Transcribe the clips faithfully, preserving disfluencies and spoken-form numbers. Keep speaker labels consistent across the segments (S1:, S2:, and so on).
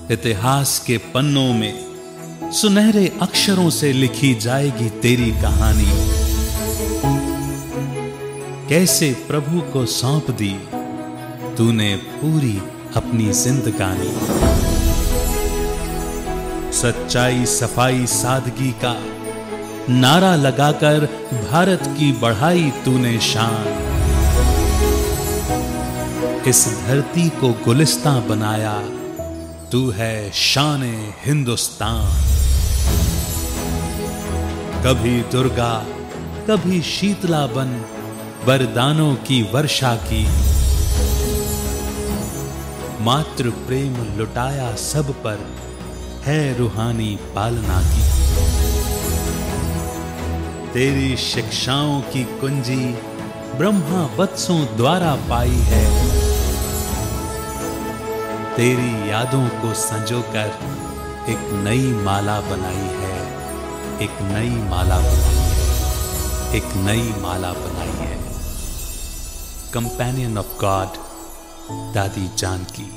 S1: इतिहास के पन्नों में सुनहरे अक्षरों से लिखी जाएगी तेरी कहानी। कैसे प्रभु को सौंप दी तूने पूरी अपनी जिंदगानी। सच्चाई, सफाई, सादगी का नारा लगाकर भारत की बढ़ाई तूने शान। इस धरती को गुलिस्तां बनाया तू है शान-ए हिंदुस्तान। कभी दुर्गा कभी शीतला बन वरदानों की वर्षा की। मातृ प्रेम लुटाया सब पर है रूहानी पालना की। तेरी शिक्षाओं की कुंजी ब्रह्मा वत्सों द्वारा पाई है। तेरी यादों को संजोकर एक नई माला बनाई है, एक नई माला बनाई है, एक नई माला बनाई है। कंपेनियन ऑफ गॉड दादी जानकी।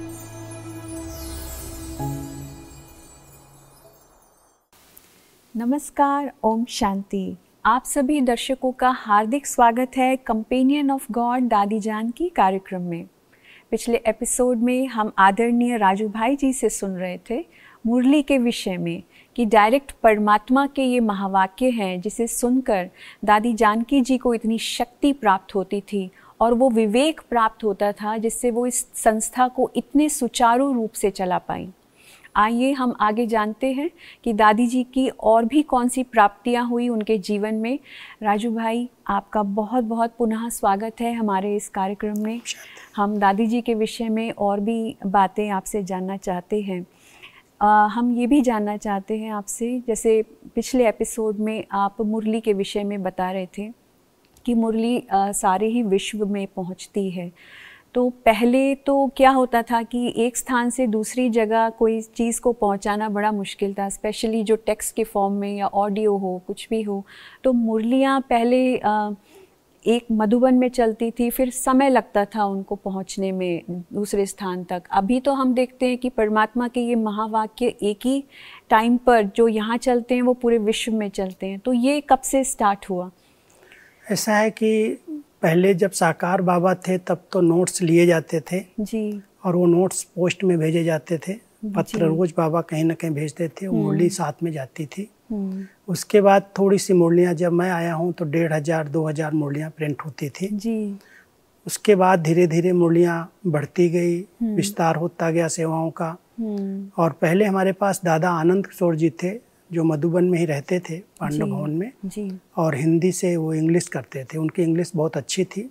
S2: नमस्कार, ओम शांति। आप सभी दर्शकों का हार्दिक स्वागत है कंपेनियन ऑफ गॉड दादी जानकी कार्यक्रम में। पिछले एपिसोड में हम आदरणीय राजू भाई जी से सुन रहे थे मुरली के विषय में कि डायरेक्ट परमात्मा के ये महावाक्य हैं जिसे सुनकर दादी जानकी जी को इतनी शक्ति प्राप्त होती थी और वो विवेक प्राप्त होता था जिससे वो इस संस्था को इतने सुचारू रूप से चला पाई। आइए हम आगे जानते हैं कि दादी जी की और भी कौन सी प्राप्तियां हुई उनके जीवन में। राजू भाई, आपका बहुत बहुत पुनः स्वागत है हमारे इस कार्यक्रम में। हम दादी जी के विषय में और भी बातें आपसे जानना चाहते हैं। आ, हम ये भी जानना चाहते हैं आपसे, जैसे पिछले एपिसोड में आप मुरली के विषय में बता रहे थे कि मुरली आ, सारे ही विश्व में पहुंचती है। तो पहले तो क्या होता था कि एक स्थान से दूसरी जगह कोई चीज़ को पहुंचाना बड़ा मुश्किल था, स्पेशली जो टेक्स्ट के फॉर्म में या ऑडियो हो, कुछ भी हो। तो मुरलियाँ पहले एक मधुबन में चलती थी, फिर समय लगता था उनको पहुंचने में दूसरे स्थान तक। अभी तो हम देखते हैं कि परमात्मा के ये महावाक्य एक ही टाइम पर जो यहाँ चलते हैं वो पूरे विश्व में चलते हैं। तो ये कब से स्टार्ट हुआ?
S3: ऐसा है कि पहले जब साकार बाबा थे तब तो नोट्स लिए जाते थे जी, और वो नोट्स पोस्ट में भेजे जाते थे। पत्र रोज बाबा कहीं ना कहीं भेजते थे, मुरली साथ में जाती थी। उसके बाद थोड़ी सी मुरलियाँ, जब मैं आया हूँ तो डेढ़ हजार दो हजार मुरलियाँ प्रिंट होती थी जी। उसके बाद धीरे धीरे मुरलियाँ बढ़ती गई, विस्तार होता गया सेवाओं का। और पहले हमारे पास दादा आनंद किशोर जी थे जो मधुबन में ही रहते थे, पांडव भवन में जी। और हिंदी से वो इंग्लिश करते थे, उनकी इंग्लिश बहुत अच्छी थी।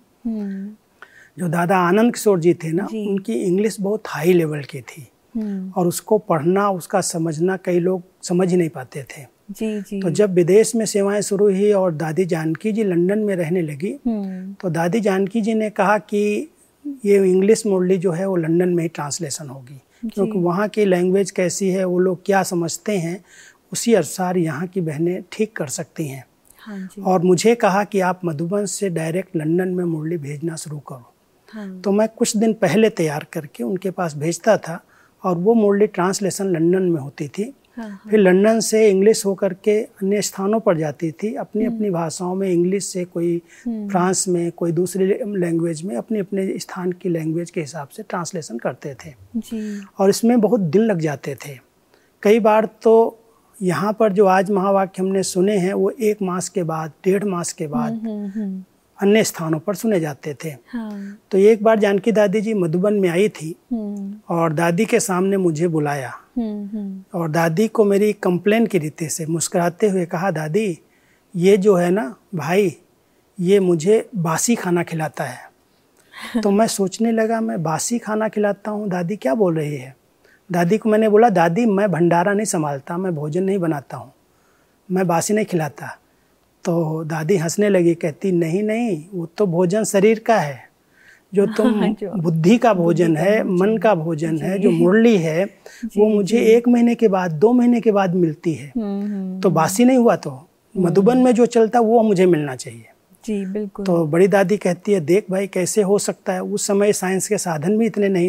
S3: जो दादा आनंद किशोर जी थे ना, उनकी इंग्लिश बहुत हाई लेवल की थी और उसको पढ़ना, उसका समझना कई लोग समझ ही नहीं पाते थे जी, जी। तो जब विदेश में सेवाएं शुरू हुई और दादी जानकी जी लंदन में रहने लगी तो दादी जानकी जी ने कहा कि ये इंग्लिश मुरली जो है वो लंदन में ही ट्रांसलेशन होगी, क्योंकि वहाँ की लैंग्वेज कैसी है, वो लोग क्या समझते हैं, उसी अनुसार यहाँ की बहनें ठीक कर सकती हैं। हाँ जी। और मुझे कहा कि आप मधुबन से डायरेक्ट लंदन में मुरली भेजना शुरू करो। हाँ। तो मैं कुछ दिन पहले तैयार करके उनके पास भेजता था और वो मुरली ट्रांसलेशन लंदन में होती थी। हाँ। फिर लंदन से इंग्लिश होकर के अन्य स्थानों पर जाती थी, अपनी अपनी भाषाओं में। इंग्लिश से कोई फ्रांस में, कोई दूसरी लैंग्वेज में, अपने अपने स्थान की लैंग्वेज के हिसाब से ट्रांसलेशन करते थे जी। और इसमें बहुत दिन लग जाते थे। कई बार तो यहाँ पर जो आज महावाक्य हमने सुने हैं वो एक मास के बाद, डेढ़ मास के बाद अन्य स्थानों पर सुने जाते थे। हाँ। तो एक बार जानकी दादी जी मधुबन में आई थी और दादी के सामने मुझे बुलाया और दादी को मेरी कंप्लेन की रीति से मुस्कुराते हुए कहा, दादी ये जो है ना भाई, ये मुझे बासी खाना खिलाता है। तो मैं सोचने लगा, मैं बासी खाना खिलाता हूँ, दादी क्या बोल रही है। दादी को मैंने बोला, दादी मैं भंडारा नहीं संभालता, मैं भोजन नहीं बनाता हूँ, मैं बासी नहीं खिलाता। तो दादी हंसने लगी, कहती नहीं नहीं, वो तो भोजन शरीर का है, जो तुम जो बुद्धि का भोजन है, मन का भोजन है, जो मुरली है वो मुझे एक महीने के बाद, दो महीने के बाद मिलती है। तो बासी नहीं हुआ, तो मधुबन में जो चलता वो मुझे मिलना चाहिए जी। बिल्कुल। तो बड़ी दादी कहती है, देख भाई कैसे हो सकता है, उस समय साइंस के साधन भी इतने नहीं थे।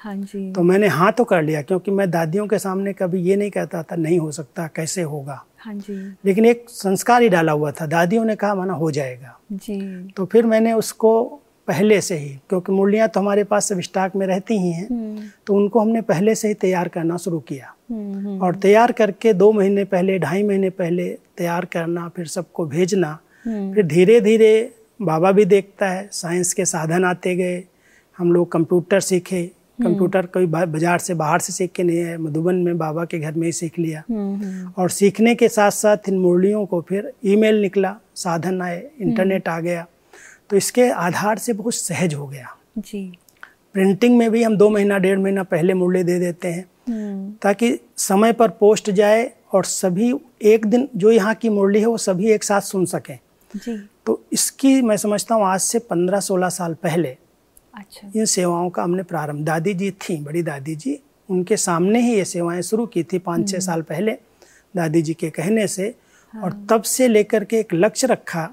S2: हाँ जी।
S3: तो मैंने हाँ तो कर लिया, क्योंकि मैं दादियों के सामने कभी ये नहीं कहता था नहीं हो सकता, कैसे होगा।
S2: हाँ जी।
S3: लेकिन एक संस्कार ही डाला हुआ था, दादियों ने कहा माना हो जाएगा
S2: जी।
S3: तो फिर मैंने उसको पहले से ही, क्योंकि मूर्तियाँ तो हमारे पास सब स्टॉक में रहती ही हैं, तो उनको हमने पहले से ही तैयार करना शुरू किया। और तैयार करके दो महीने पहले, ढाई महीने पहले तैयार करना, फिर सबको भेजना। फिर धीरे धीरे बाबा भी देखता है, साइंस के साधन आते गए, हम लोग कंप्यूटर सीखे। कंप्यूटर कोई बाजार से बाहर से सीख के नहीं है, मधुबन में बाबा के घर में ही सीख लिया। और सीखने के साथ साथ इन मुरलियों को फिर ईमेल निकला, साधन आए, इंटरनेट आ गया, तो इसके आधार से बहुत सहज हो गया
S2: जी।
S3: प्रिंटिंग में भी हम दो महीना डेढ़ महीना पहले मुरली दे देते हैं ताकि समय पर पोस्ट जाए और सभी एक दिन जो यहाँ की मुरली है वो सभी एक साथ सुन सकें
S2: जी।
S3: तो इसकी मैं समझता हूँ आज से पंद्रह सोलह साल पहले
S2: अच्छा।
S3: इन सेवाओं का हमने प्रारंभ, दादी जी थी, बड़ी दादी जी, उनके सामने ही ये सेवाएं शुरू की थी पाँच छः साल पहले दादी जी के कहने से। हाँ। और तब से लेकर के एक लक्ष्य रखा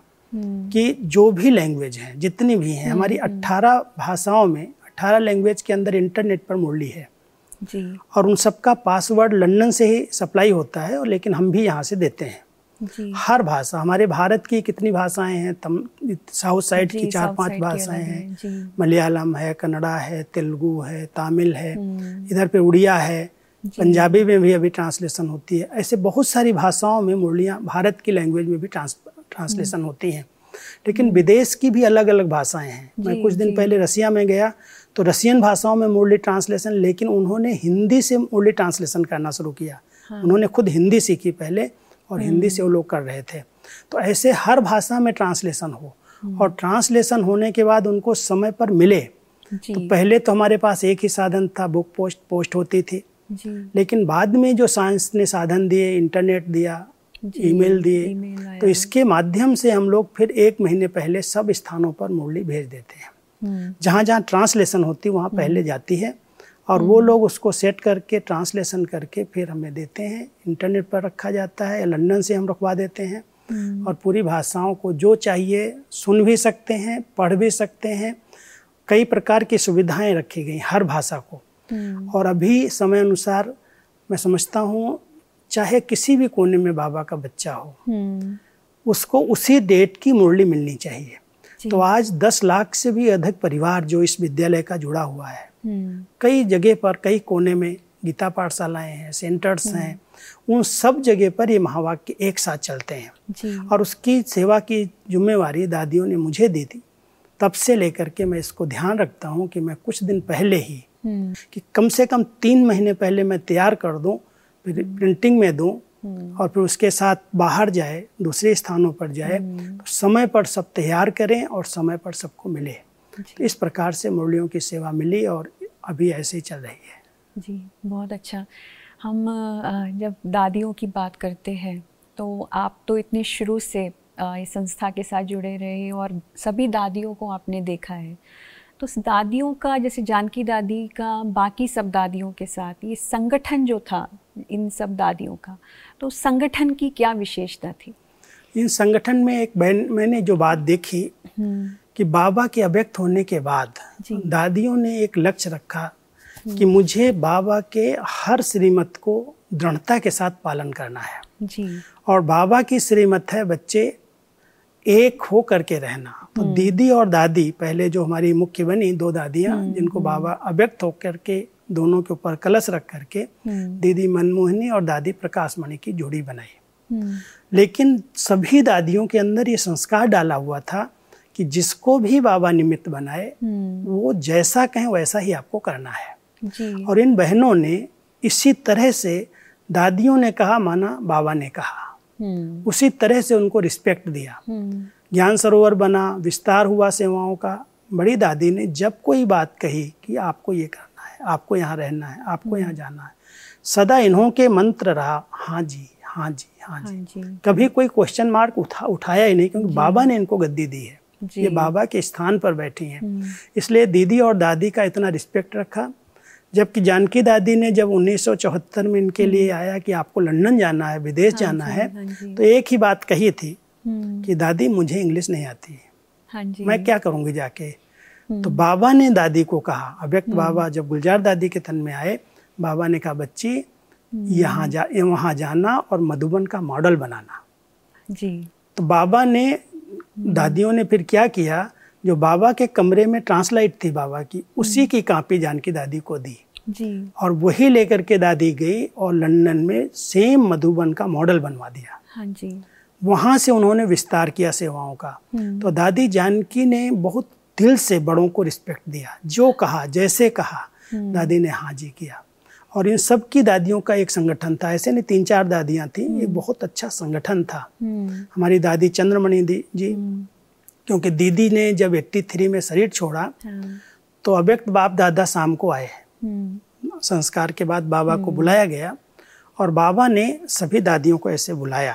S3: कि जो भी लैंग्वेज हैं, जितनी भी हैं, हमारी अट्ठारह भाषाओं में, अट्ठारह लैंग्वेज के अंदर इंटरनेट पर मुरली है
S2: जी। और
S3: उन सबका पासवर्ड लंदन से ही सप्लाई होता है, और लेकिन हम भी यहाँ से देते हैं
S2: जी।
S3: हर भाषा, हमारे भारत की कितनी भाषाएं हैं, तम साउथ साइड की चार पांच भाषाएं हैं, मलयालम है, कन्नड़ा है, तेलुगु है, तमिल है, इधर पे उड़िया है, पंजाबी में भी अभी ट्रांसलेशन होती है। ऐसे बहुत सारी भाषाओं में मुरलियाँ, भारत की लैंग्वेज में भी ट्रांस ट्रांसलेशन होती हैं। लेकिन विदेश की भी अलग अलग भाषाएं हैं। मैं कुछ दिन पहले रसिया में गया तो रसियन भाषाओं में मुरली ट्रांसलेशन, लेकिन उन्होंने हिंदी से मुरली ट्रांसलेशन करना शुरू किया। हाँ। उन्होंने खुद हिंदी सीखी पहले और हिंदी से वो लोग कर रहे थे। तो ऐसे हर भाषा में ट्रांसलेशन हो, और ट्रांसलेशन होने के बाद उनको समय पर मिले। तो पहले तो हमारे पास एक ही साधन था, बुक पोस्ट पोस्ट होती थी जी। लेकिन बाद में जो साइंस ने साधन दिए, इंटरनेट दिया, ईमेल दिए, तो इसके माध्यम से हम लोग फिर एक महीने पहले सब स्थानों पर मुरली भेज देते हैं। जहाँ जहाँ ट्रांसलेशन होती है वहाँ पहले जाती है, और वो लोग उसको सेट करके ट्रांसलेशन करके फिर हमें देते हैं। इंटरनेट पर रखा जाता है या लंदन से हम रखवा देते हैं, और पूरी भाषाओं को जो चाहिए सुन भी सकते हैं, पढ़ भी सकते हैं। कई प्रकार की सुविधाएं रखी गई हर भाषा को। और अभी समय अनुसार मैं समझता हूँ चाहे किसी भी कोने में बाबा का बच्चा हो, उसको उसी डेट की मुरली मिलनी चाहिए। तो आज दस लाख से भी अधिक परिवार जो इस विद्यालय का जुड़ा हुआ है, कई जगह पर, कई कोने में गीता पाठशालाएं हैं, सेंटर्स हैं, उन सब जगह पर ये महावाक्य एक साथ चलते हैं जी। और उसकी सेवा की जिम्मेवारी दादियों ने मुझे दी थी। तब से लेकर के मैं इसको ध्यान रखता हूँ कि मैं कुछ दिन पहले ही, कि कम से कम तीन महीने पहले मैं तैयार कर दूं, फिर प्रिंटिंग में दूं, और फिर उसके साथ बाहर जाए, दूसरे स्थानों पर जाए, तो समय पर सब तैयार करें और समय पर सबको मिले। तो इस प्रकार से मुरलियों की सेवा मिली और अभी ऐसे ही चल रही है
S2: जी। बहुत अच्छा। हम जब दादियों की बात करते हैं तो आप तो इतने शुरू से इस संस्था के साथ जुड़े रहे और सभी दादियों को आपने देखा है, तो दादियों का, जैसे जानकी दादी का बाकी सब दादियों के साथ ये संगठन जो था इन सब दादियों का, तो संगठन की क्या विशेषता थी?
S3: इन संगठन में एक मैंने जो बात देखी कि बाबा के अव्यक्त होने के बाद दादियों ने एक लक्ष्य रखा कि मुझे बाबा के हर श्रीमत को दृढ़ता के साथ पालन करना है जी। और बाबा की श्रीमत है बच्चे एक हो करके रहना। तो दीदी और दादी पहले जो हमारी मुख्य बनी, दो दादियाँ जिनको बाबा अव्यक्त होकर के दोनों के ऊपर कलश रख करके दीदी मनमोहिनी और दादी प्रकाशमणि की जोड़ी बनाई। लेकिन सभी दादियों के अंदर ये संस्कार डाला हुआ था कि जिसको भी बाबा निमित्त बनाए वो जैसा कहें वैसा ही आपको करना है जी। और इन बहनों ने इसी तरह से, दादियों ने कहा माना बाबा ने कहा, उसी तरह से उनको रिस्पेक्ट दिया। ज्ञान सरोवर बना, विस्तार हुआ सेवाओं का। बड़ी दादी ने जब कोई बात कही कि आपको ये करना है, आपको यहाँ रहना है, आपको यहाँ जाना है, सदा इन्हों के मंत्र रहा हाँ जी हाँ जी हाँ जी, हाँ जी। कभी कोई क्वेश्चन मार्क उठा उठाया ही नहीं, क्योंकि बाबा ने इनको गद्दी दी है, ये बाबा के स्थान पर बैठी हैं। इसलिए दीदी और दादी का इतना रिस्पेक्ट रखा। जबकि जानकी दादी ने जब उन्नीस सौ चौहत्तर में इनके लिए आया कि आपको लंदन जाना है, विदेश जाना है, तो एक ही बात कही थी कि दादी मुझे इंग्लिश नहीं आती है, मैं क्या करूँगी जाके। तो बाबा ने दादी को कहा, अव्यक्त बाबा जब गुलजार दादी के तन में आए, बाबा ने कहा बच्ची यहाँ जा वहाँ जाना और मधुबन का मॉडल बनाना
S2: जी।
S3: तो बाबा ने, दादियों ने फिर क्या किया, जो बाबा के कमरे में ट्रांसलाइट थी बाबा की, उसी की कॉपी जानकी दादी को दी
S2: जी। और
S3: वही लेकर के दादी गई और लंदन में सेम मधुबन का मॉडल बनवा दिया।
S2: हाँ जी।
S3: वहाँ से उन्होंने विस्तार किया सेवाओं का। तो दादी जानकी ने बहुत दिल से बड़ों को रिस्पेक्ट दिया, जो कहा जैसे कहा दादी ने हाँ जी किया। और इन सब की दादियों का एक संगठन था, ऐसे नहीं तीन चार दादियाँ थी, ये बहुत अच्छा संगठन था। हमारी दादी चंद्रमणि दी जी, क्योंकि दीदी ने जब तिरासी में शरीर छोड़ा तो अव्यक्त बाप दादा शाम को आए। संस्कार के बाद बाबा को बुलाया गया और बाबा ने सभी दादियों को ऐसे बुलाया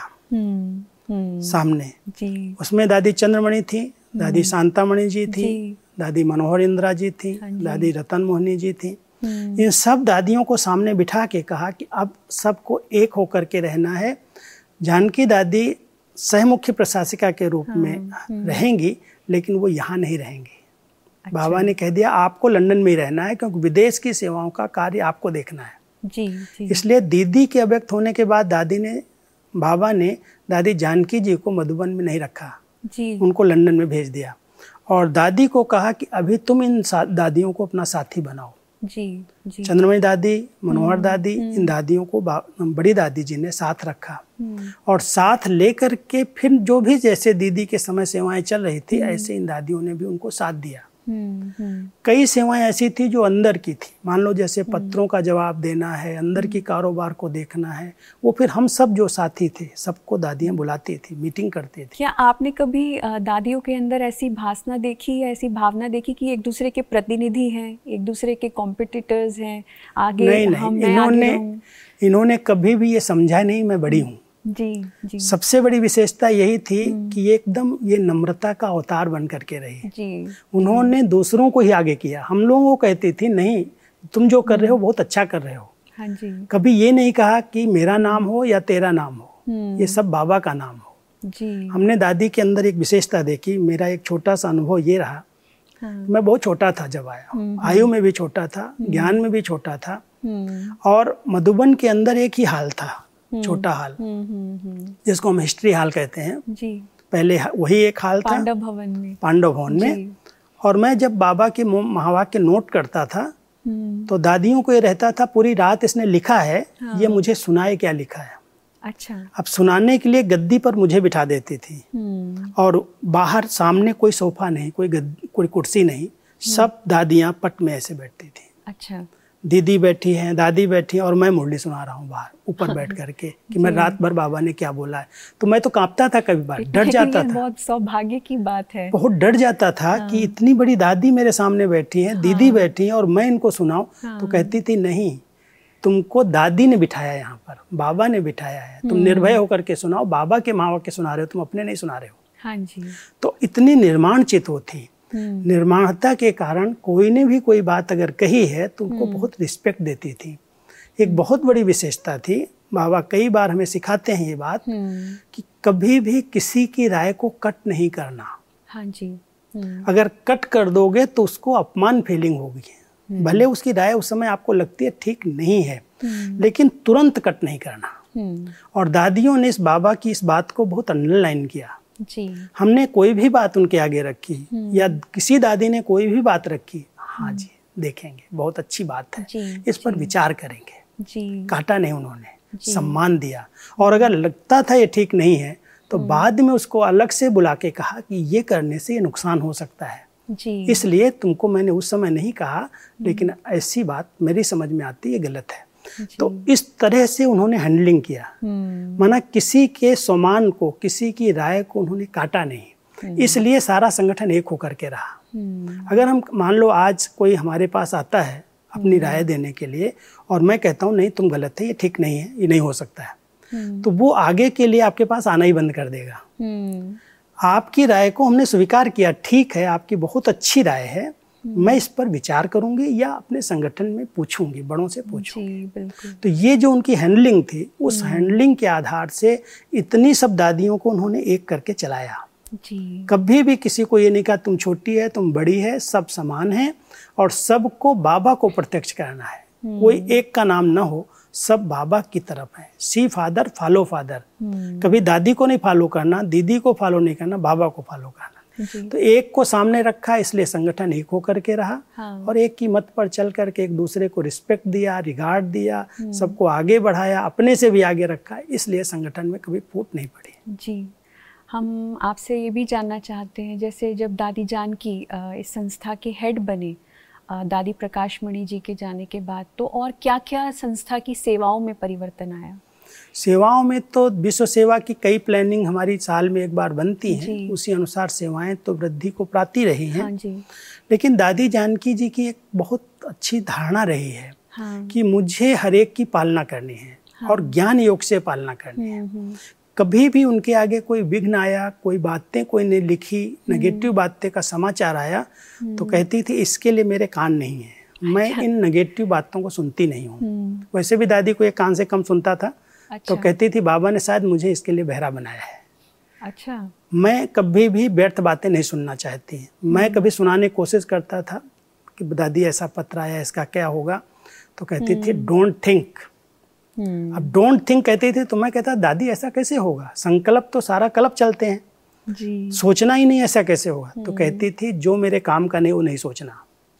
S3: सामने जी। उसमें दादी चंद्रमणि थी, दादी शांतामणि जी थी, दादी मनोहर इंदिरा जी थी, दादी रतन मोहनी जी थी। इन सब दादियों को सामने बिठा के कहा कि अब सबको एक होकर के रहना है। जानकी दादी सह मुख्य प्रशासिका के रूप हाँ, में रहेंगी, लेकिन वो यहाँ नहीं रहेंगी। अच्छा। बाबा ने कह दिया आपको लंदन में ही रहना है, क्योंकि विदेश की सेवाओं का कार्य आपको देखना है जी, जी। इसलिए दीदी के अव्यक्त होने के बाद दादी ने बाबा ने दादी जानकी जी को मधुबन में नहीं रखा जी। उनको लंदन में भेज दिया और दादी को कहा कि अभी तुम इन दादियों को अपना साथी बनाओ जी, जी। चंद्रमणि दादी, मनोहर दादी, इन दादियों को बड़ी दादी जी ने साथ रखा और साथ लेकर के फिर जो भी जैसे दीदी के समय सेवाएं चल रही थी, ऐसे इन दादियों ने भी उनको साथ दिया। कई सेवाएं ऐसी थी जो अंदर की थी, मान लो जैसे पत्रों का जवाब देना है, अंदर की कारोबार को देखना है, वो फिर हम सब जो साथी थे सबको दादियां बुलाती थी, मीटिंग करती थी।
S2: क्या आपने कभी दादियों के अंदर ऐसी भावना देखी, ऐसी भावना देखी कि एक दूसरे के प्रतिनिधि हैं, एक दूसरे के कॉम्पिटिटर्स हैं, आगे
S3: नहीं नहीं, इन्होंने इन्होंने कभी भी ये समझा नहीं मैं बड़ी हूँ जी, जी। सबसे बड़ी विशेषता यही थी कि ये एकदम ये नम्रता का अवतार बन करके रही जी, उन्होंने जी। दूसरों को ही आगे किया। हम लोगों को कहती थी नहीं तुम जो कर रहे हो बहुत अच्छा कर रहे हो हाँ जी। कभी ये नहीं कहा कि मेरा नाम हो या तेरा नाम हो, ये सब बाबा का नाम हो जी। हमने दादी के अंदर एक विशेषता देखी। मेरा एक छोटा सा अनुभव ये रहा हाँ। मैं बहुत छोटा था जब आया, आयु में भी छोटा था, ज्ञान में भी छोटा था और मधुबन के अंदर एक ही हाल था, छोटा हाल जिसको हम हिस्ट्री हाल कहते हैं जी। पहले वही एक हाल था
S2: पांडव भवन में
S3: पांडव भवन में और मैं जब बाबा के महावाक्य नोट करता था तो दादियों को ये रहता था पूरी रात इसने लिखा है हाँ। ये मुझे सुनाए क्या लिखा है।
S2: अच्छा।
S3: अब सुनाने के लिए गद्दी पर मुझे बिठा देती थी और बाहर सामने कोई सोफा नहीं, कोई गद्दी, कोई कुर्सी नहीं, सब दादियां पट में ऐसे बैठती थी।
S2: अच्छा।
S3: दीदी बैठी हैं, दादी बैठी हैं और मैं मुरली सुना रहा हूँ बाहर ऊपर बैठ करके कि मैं रात भर बाबा ने क्या बोला है। तो मैं तो कांपता था, कभी बार डर जाता था।
S2: बहुत सौभाग्य की बात है।
S3: बहुत डर जाता था हाँ। कि इतनी बड़ी दादी मेरे सामने बैठी हैं हाँ। दीदी बैठी हैं और मैं इनको सुनाऊं हाँ। तो कहती थी नहीं तुमको दादी ने बिठाया यहाँ पर, बाबा ने बिठाया है, तुम निर्भय होकर के सुनाओ, बाबा के माँ के सुना रहे हो, तुम अपने नहीं सुना रहे हो
S2: हाँ जी।
S3: तो इतनी निर्माण चित होती, निर्माणता के कारण कोई ने भी कोई बात अगर कही है तो उनको बहुत रिस्पेक्ट देती थी। एक बहुत बड़ी विशेषता थी, बाबा कई बार हमें सिखाते हैं ये बात कि कभी भी किसी की राय को कट नहीं करना
S2: हाँ जी।
S3: अगर कट कर दोगे तो उसको अपमान फीलिंग होगी, भले उसकी राय उस समय आपको लगती है ठीक नहीं है लेकिन तुरंत कट नहीं करना। और दादियों ने इस बाबा की इस बात को बहुत अंडरलाइन किया
S2: जी।
S3: हमने कोई भी बात उनके आगे रखी या किसी दादी ने कोई भी बात रखी, हाँ जी देखेंगे बहुत अच्छी बात है जी, इस पर विचार करेंगे जी। काटा नहीं उन्होंने, सम्मान दिया और अगर लगता था ये ठीक नहीं है तो बाद में उसको अलग से बुला के कहा कि ये करने से ये नुकसान हो सकता है जी। इसलिए तुमको मैंने उस समय नहीं कहा लेकिन ऐसी बात मेरी समझ में आती है गलत है। तो इस तरह से उन्होंने हैंडलिंग किया, माना किसी के सम्मान को, किसी की राय को उन्होंने काटा नहीं, इसलिए सारा संगठन एक होकर के रहा। अगर हम मान लो आज कोई हमारे पास आता है अपनी राय देने के लिए और मैं कहता हूँ नहीं तुम गलत है, ये ठीक नहीं है, ये नहीं हो सकता है, तो वो आगे के लिए आपके पास आना ही बंद कर देगा। आपकी राय को हमने स्वीकार किया, ठीक है आपकी बहुत अच्छी राय है, मैं इस पर विचार करूंगी या अपने संगठन में पूछूंगी, बड़ों से पूछूंगी। तो ये जो उनकी हैंडलिंग थी, उस हैंडलिंग के आधार से इतनी सब दादियों को उन्होंने एक करके चलाया
S2: जी।
S3: कभी भी किसी को ये नहीं कहा तुम छोटी है, तुम बड़ी है, सब समान है और सबको बाबा को प्रत्यक्ष करना है। कोई एक का नाम ना हो, सब बाबा की तरफ है। See father follow father. कभी दादी को नहीं फॉलो करना, दीदी को फॉलो नहीं करना, बाबा को फॉलो करना। तो एक को सामने रखा, इसलिए संगठन एक होकर के रहा। हाँ। और एक की मत पर चल करके एक दूसरे को रिस्पेक्ट दिया, रिगार्ड दिया, सबको आगे बढ़ाया, अपने से भी आगे रखा, इसलिए संगठन में कभी फूट नहीं पड़ी।
S2: जी, हम आपसे ये भी जानना चाहते हैं, जैसे जब दादी जानकी इस संस्था के हेड बने दादी प्रकाश मणि जी के जाने के बाद, तो और क्या क्या संस्था की सेवाओं में परिवर्तन आया?
S3: सेवाओं में तो विश्व सेवा की कई प्लानिंग हमारी साल में एक बार बनती हैं, उसी अनुसार सेवाएं तो वृद्धि को प्राप्ति रही हैं।
S2: हाँ जी।
S3: लेकिन दादी जानकी जी की एक बहुत अच्छी धारणा रही है। हाँ। कि मुझे हर एक की पालना करनी है। हाँ। और ज्ञान योग से पालना करनी है। कभी भी उनके आगे कोई विघ्न आया, कोई बातें कोई ने लिखी, नेगेटिव बातें का समाचार आया, तो कहती थी इसके लिए मेरे कान नहीं है, मैं इन नेगेटिव बातों को सुनती नहीं हूँ। वैसे भी दादी को एक कान से कम सुनता था। अच्छा। तो कहती थी बाबा ने शायद मुझे इसके लिए बहरा बनाया है।
S2: अच्छा।
S3: मैं कभी भी व्यर्थ बातें नहीं सुनना चाहती। मैं कभी सुनाने की कोशिश करता था कि दादी ऐसा पत्र आया, इसका क्या होगा, तो कहती थी डोंट थिंक। अब डोंट थिंक कहती थी तो मैं कहता दादी ऐसा कैसे होगा, संकल्प तो सारा कल्प चलते हैं जी। सोचना ही नहीं ऐसा कैसे होगा। तो कहती थी जो मेरे काम का नहीं वो नहीं सोचना,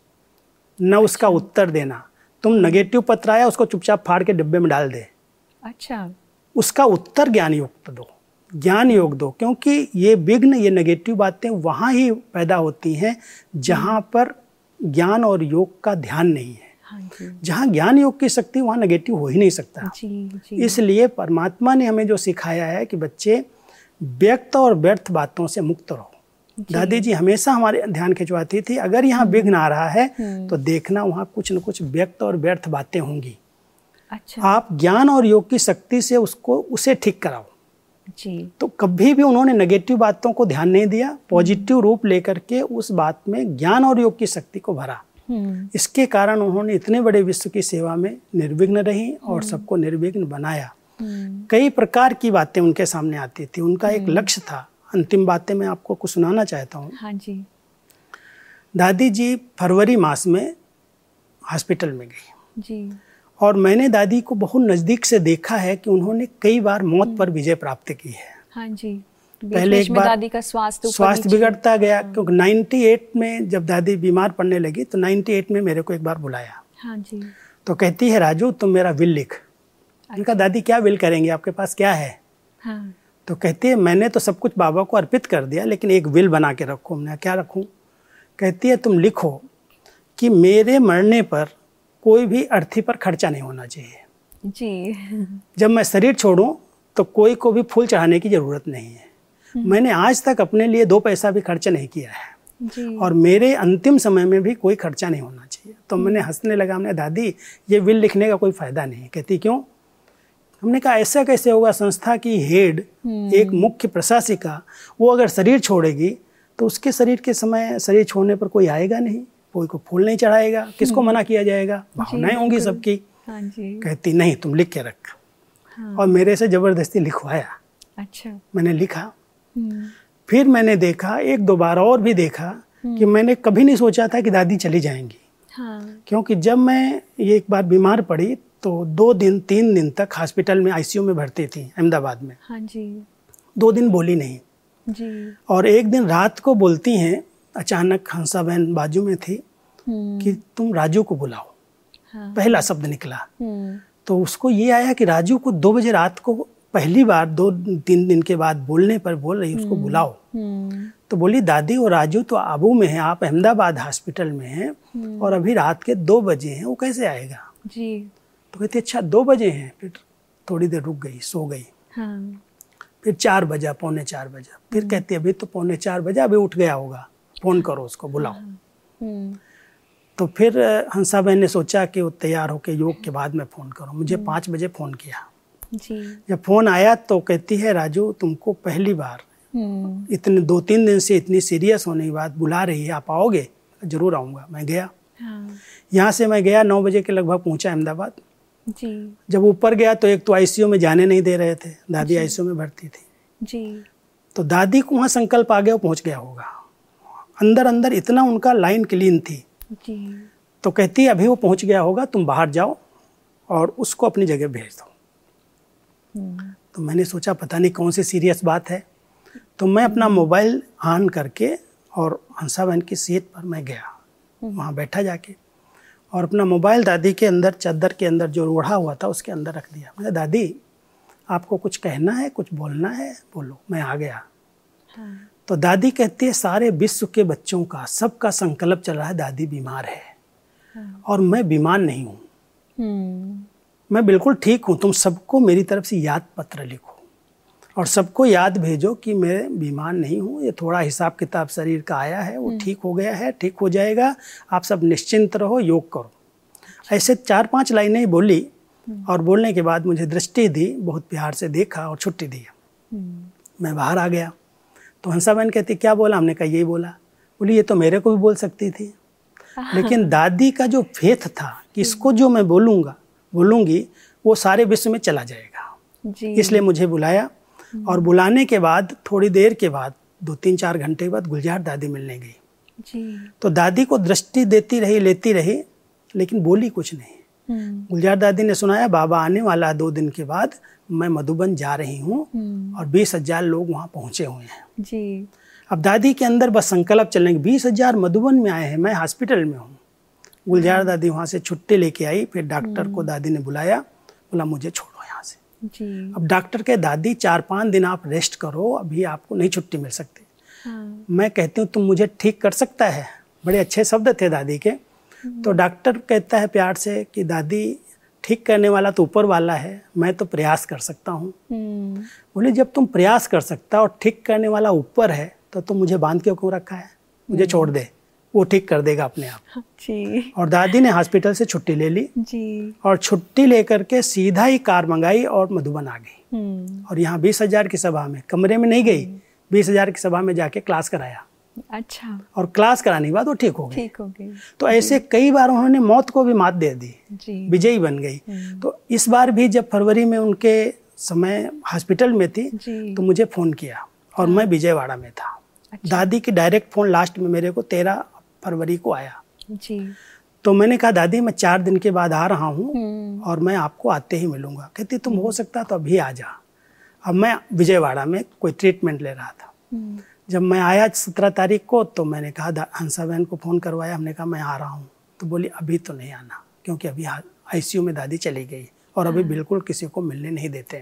S3: न उसका उत्तर देना। तुम नेगेटिव पत्र आया उसको चुपचाप फाड़ के डिब्बे में डाल दे।
S2: अच्छा।
S3: उसका उत्तर ज्ञान योग दो, ज्ञान योग दो, क्योंकि ये विघ्न, ये नेगेटिव बातें वहाँ ही पैदा होती हैं जहाँ पर ज्ञान और योग का ध्यान नहीं है। हाँ, जहाँ ज्ञान योग की शक्ति वहाँ नेगेटिव हो ही नहीं सकता। जी, जी। इसलिए परमात्मा ने हमें जो सिखाया है कि बच्चे व्यक्त और व्यर्थ बातों से मुक्त रहो। दादी जी हमेशा हमारे ध्यान खिंचवाती थी, अगर यहाँ विघ्न आ रहा है तो देखना वहाँ कुछ न कुछ व्यक्त और व्यर्थ बातें होंगी। अच्छा। आप ज्ञान और योग की शक्ति से उसको उसे ठीक कराओ जी। तो कभी भी उन्होंने नेगेटिव बातों को ध्यान नहीं दिया, पॉजिटिव रूप लेकर के उस बात में ज्ञान और योग की शक्ति को भरा। इसके कारण उन्होंने इतने बड़े विश्व की सेवा में निर्विघ्न रही और सबको निर्विघ्न बनाया। कई प्रकार की बातें उनके सामने आती थी, उनका एक लक्ष्य था। अंतिम बातें मैं आपको कुछ सुनाना चाहता हूँ। हाँ जी। दादी जी फरवरी मास में हॉस्पिटल में गई जी। और मैंने दादी को बहुत नजदीक से देखा है कि उन्होंने कई बार मौत पर विजय प्राप्त की है। हाँ जी। पहले एक बार दादी का स्वास्थ्य स्वास्थ्य बिगड़ता गया, क्योंकि अट्ठानवे में जब दादी बीमार पड़ने लगी तो अट्ठानवे में मेरे को एक बार बुलाया। हाँ जी। तो कहती है राजू तुम मेरा विल लिख। अच्छा। उनका दादी क्या विल करेंगे, आपके पास क्या है? हाँ। तो कहती है मैंने तो सब कुछ बाबा को अर्पित कर दिया, लेकिन एक विल बना के रखो। हमने क्या रखूं? कहती है तुम लिखो कि मेरे मरने पर कोई भी अर्थी पर खर्चा नहीं होना चाहिए जी। जब मैं शरीर छोड़ूं तो कोई को भी फूल चढ़ाने की जरूरत नहीं है। मैंने आज तक अपने लिए दो पैसा भी खर्च नहीं किया है जी। और मेरे अंतिम समय में भी कोई खर्चा नहीं होना चाहिए। तो मैंने हंसने लगा, हमने दादी ये विल लिखने का कोई फायदा नहीं। कहती क्यों? हमने कहा ऐसा कैसे होगा, संस्था की हेड एक मुख्य प्रशासिका, वो अगर शरीर छोड़ेगी तो उसके शरीर के समय शरीर छोड़ने पर कोई आएगा नहीं, कोई को फूल नहीं चढ़ाएगा, किसको मना किया जाएगा, भावनाएं होंगी सबकी। हाँ जी। कहती नहीं तुम लिख के रख। हाँ। और मेरे से जबरदस्ती लिखवाया। अच्छा। मैंने लिखा। फिर मैंने देखा एक दो बार और भी देखा कि मैंने कभी नहीं सोचा था कि दादी चली जाएंगी। हाँ। क्योंकि जब मैं ये एक बार बीमार पड़ी तो दो दिन तीन दिन तक हॉस्पिटल में आईसीयू में भर्ती थी अहमदाबाद में। हाँ जी। दो दिन बोली नहीं जी। और एक दिन रात को बोलती हैं अचानक, हंसा बहन बाजू में थी, कि तुम राजू को बुलाओ। हाँ। पहला शब्द निकला तो उसको ये आया कि राजू को दो बजे रात को पहली बार दो तीन दिन के बाद बोलने पर बोल रही उसको बुलाओ। तो बोली दादी और राजू तो आबू में है, आप अहमदाबाद हॉस्पिटल में हैं और अभी रात के दो बजे हैं, वो कैसे आएगा जी? तो कहती अच्छा दो बजे हैं। फिर थोड़ी देर रुक गई, सो गई। हाँ। फिर चार बजा, पौने चार बजा। फिर कहती अभी तो पौने चार बजा, अभी उठ गया होगा, फोन करो उसको, बुलाओ। तो फिर हंसा बहन ने सोचा कि वो तैयार होके योग के बाद में फ़ोन करो। मुझे पाँच बजे फ़ोन किया जी। जब फ़ोन आया तो कहती है राजू तुमको पहली बार इतने दो तीन दिन से इतनी सीरियस होने के बाद बुला रही है, आप आओगे? जरूर आऊँगा। मैं गया। हाँ। यहाँ से मैं गया नौ बजे के लगभग पहुँचा अहमदाबाद जी। जब ऊपर गया तो एक तो आईसीयू में जाने नहीं दे रहे थे, दादी आईसीयू में भर्ती थी जी। तो दादी को वहाँ संकल्प आ गया, वो पहुँच गया होगा अंदर अंदर, इतना उनका लाइन क्लीन थी
S2: जी।
S3: तो कहती अभी वो पहुँच गया होगा, तुम बाहर जाओ और उसको अपनी जगह भेज दो। तो मैंने सोचा पता नहीं कौन सी सीरियस बात है, तो मैं अपना मोबाइल ऑन करके और हंसाबहन की सीट पर मैं गया, वहाँ बैठा जाके और अपना मोबाइल दादी के अंदर चादर के अंदर जो ओढ़ा हुआ था उसके अंदर रख दिया। मैं दादी आपको कुछ कहना है, कुछ बोलना है, बोलो। मैं आ गया। हाँ। तो दादी कहती है सारे विश्व के बच्चों का सबका संकल्प चल रहा है, दादी बीमार है। हाँ। और मैं बीमार नहीं हूँ, मैं बिल्कुल ठीक हूँ। तुम सबको मेरी तरफ से याद पत्र लिखो और सबको याद भेजो कि मैं बीमार नहीं हूँ, ये थोड़ा हिसाब किताब शरीर का आया है, वो ठीक हो गया है, ठीक हो जाएगा, आप सब निश्चिंत रहो, योग करो। ऐसे चार पांच लाइनें ही बोली और बोलने के बाद मुझे दृष्टि दी, बहुत प्यार से देखा और छुट्टी दी। मैं बाहर आ गया तो हंसाबहन कहती क्या बोला? हमने कहा यही बोला। बोली ये तो मेरे को भी बोल सकती थी, लेकिन दादी का जो फेथ था कि इसको जो मैं बोलूँगा बोलूँगी वो सारे विश्व में चला जाएगा, इसलिए मुझे बुलाया। और बुलाने के बाद थोड़ी देर के बाद, दो तीन चार घंटे के बाद गुलजार दादी मिलने गई जी। तो दादी को दृष्टि देती रही, लेती रही, लेकिन बोली कुछ नहीं। गुलजार दादी ने सुनाया बाबा आने वाला दो दिन के बाद, मैं मधुबन जा रही हूँ और बीस हजार लोग वहाँ पहुँचे हुए हैं जी। अब दादी के अंदर बस संकल्प चलने के, बीस हजार मधुबन में आए हैं, मैं हॉस्पिटल में हूँ। गुलजार दादी वहाँ से छुट्टी लेके आई, फिर डॉक्टर को दादी ने बुलाया, बोला मुझे छोड़ो यहाँ से जी। अब डॉक्टर के दादी चार पाँच दिन आप रेस्ट करो, अभी आपको नहीं छुट्टी मिल सकती। हाँ। मैं कहती हूँ तुम मुझे ठीक कर सकता है, बड़े अच्छे शब्द थे दादी के। तो डॉक्टर कहता है प्यार से कि दादी ठीक करने वाला तो ऊपर वाला है, मैं तो प्रयास कर सकता हूँ। बोले जब तुम प्रयास कर सकता और ठीक करने वाला ऊपर है तो तुम मुझे बांध के क्यों रखा है, मुझे छोड़ दे, वो ठीक कर देगा अपने आप जी। और दादी ने हॉस्पिटल से छुट्टी ले ली जी। और छुट्टी लेकर के सीधा ही कार मंगाई और मधुबन आ गई। और यहाँ बीस हजार की सभा में, कमरे में नहीं गई, बीस हजार की सभा में जाके क्लास कराया। अच्छा। और क्लास कराने के बाद वो ठीक हो गई। ठीक हो गई। तो ऐसे कई बार उन्होंने मौत को भी मात दे दी, विजयी बन गई। तो इस बार भी जब फरवरी में उनके समय हॉस्पिटल में थी तो मुझे फोन किया और मैं विजयवाड़ा में था। अच्छा। दादी की डायरेक्ट फोन लास्ट में मेरे को तेरह फरवरी को आया जी। तो मैंने कहा दादी मैं चार दिन के बाद आ रहा हूँ और मैं आपको आते ही मिलूंगा। कहती तुम हो सकता तो अभी आ जा। अब मैं विजयवाड़ा में कोई ट्रीटमेंट ले रहा था। जब मैं आया सत्रह तारीख को तो मैंने कहा हंसाबहन को फ़ोन करवाया, हमने कहा मैं आ रहा हूँ। तो बोली अभी तो नहीं आना, क्योंकि अभी आईसीयू में दादी चली गई और अभी बिल्कुल किसी को मिलने नहीं देते।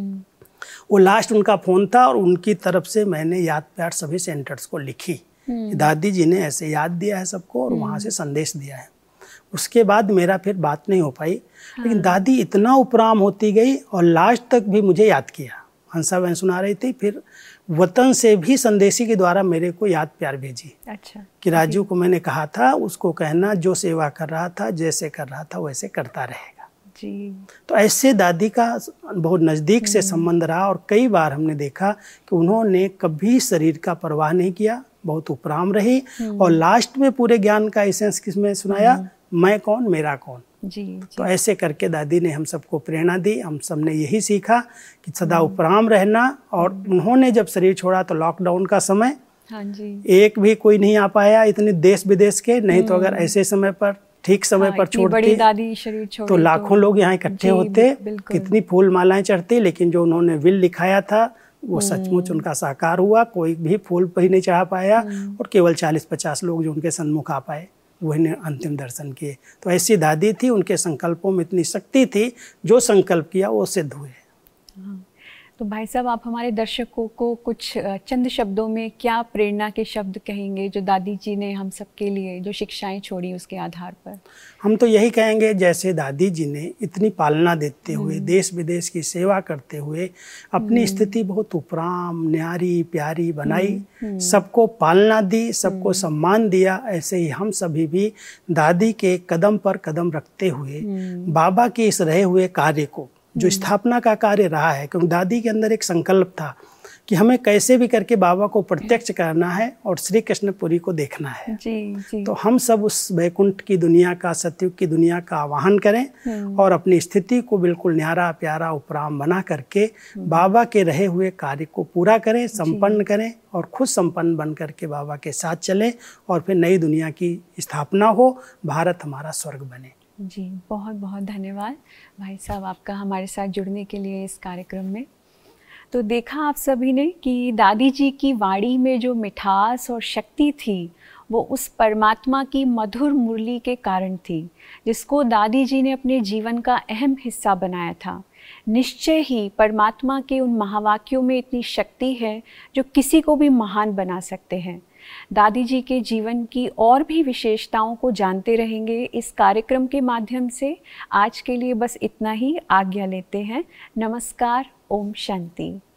S3: वो लास्ट उनका फ़ोन था और उनकी तरफ से मैंने याद प्यार सभी सेंटर्स को लिखी, दादी जी ने ऐसे याद दिया है सबको और वहाँ से संदेश दिया है। उसके बाद मेरा फिर बात नहीं हो पाई। हाँ। लेकिन दादी इतना उपराम होती गई और लास्ट तक भी मुझे याद किया। हंसाबहन सुना रही थी, फिर वतन से भी संदेशी के द्वारा मेरे को याद प्यार भेजी। अच्छा। कि राजू को मैंने कहा था उसको कहना जो सेवा कर रहा था, जैसे कर रहा था वैसे करता रहेगा जी। तो ऐसे दादी का बहुत नज़दीक से संबंध रहा और कई बार हमने देखा कि उन्होंने कभी शरीर का परवाह नहीं किया, बहुत उपराम रही और लास्ट में पूरे ज्ञान का एसेंस किसमें सुनाया, मैं कौन मेरा कौन जी, जी। तो ऐसे करके दादी ने हम सबको प्रेरणा दी। हम सबने यही सीखा कि सदा उपराम रहना। और उन्होंने जब शरीर छोड़ा तो लॉकडाउन का समय, हाँ जी। एक भी कोई नहीं आ पाया, इतने देश विदेश के, नहीं तो अगर ऐसे समय पर ठीक समय हाँ, पर छोड़ती
S2: दादी शरीर छोड़ी
S3: तो लाखों लोग यहाँ इकट्ठे होते, कितनी फूल मालाएं चढ़ती। लेकिन जो उन्होंने विल लिखाया था वो सचमुच उनका साकार हुआ। कोई भी फूल भी नहीं चढ़ा पाया और केवल चालीस पचास लोग जो उनके सन्मुख आ पाए वही ने अंतिम दर्शन किए। तो ऐसी दादी थी, उनके संकल्पों में इतनी शक्ति थी, जो संकल्प किया वो सिद्ध हुए।
S2: हाँ। तो भाई साहब आप हमारे दर्शकों को कुछ चंद शब्दों में क्या प्रेरणा के शब्द कहेंगे जो दादी जी ने हम सबके लिए जो शिक्षाएं छोड़ी उसके आधार पर?
S3: हम तो यही कहेंगे जैसे दादी जी ने इतनी पालना देते हुए देश विदेश की सेवा करते हुए अपनी स्थिति बहुत उपराम न्यारी प्यारी बनाई, सबको पालना दी, सबको सम्मान दिया, ऐसे ही हम सभी भी दादी के कदम पर कदम रखते हुए बाबा के इस रहे हुए कार्य को, जो स्थापना का कार्य रहा है, क्योंकि दादी के अंदर एक संकल्प था कि हमें कैसे भी करके बाबा को प्रत्यक्ष करना है और श्री कृष्णपुरी को देखना है।
S2: जी, जी।
S3: तो हम सब उस वैकुंठ की दुनिया का, सतयुग की दुनिया का आवाहन करें और अपनी स्थिति को बिल्कुल न्यारा प्यारा उपराम बना करके बाबा के रहे हुए कार्य को पूरा करें, संपन्न करें और खुद संपन्न बन करके बाबा के साथ चलें और फिर नई दुनिया की स्थापना हो, भारत हमारा स्वर्ग बने।
S2: जी, बहुत बहुत धन्यवाद भाई साहब आपका हमारे साथ जुड़ने के लिए इस कार्यक्रम में। तो देखा आप सभी ने कि दादी जी की वाणी में जो मिठास और शक्ति थी वो उस परमात्मा की मधुर मुरली के कारण थी, जिसको दादी जी ने अपने जीवन का अहम हिस्सा बनाया था। निश्चय ही परमात्मा के उन महावाक्यों में इतनी शक्ति है जो किसी को भी महान बना सकते हैं। दादी जी के जीवन की और भी विशेषताओं को जानते रहेंगे इस कार्यक्रम के माध्यम से। आज के लिए बस इतना ही, आज्ञा लेते हैं। नमस्कार, ओम शांति।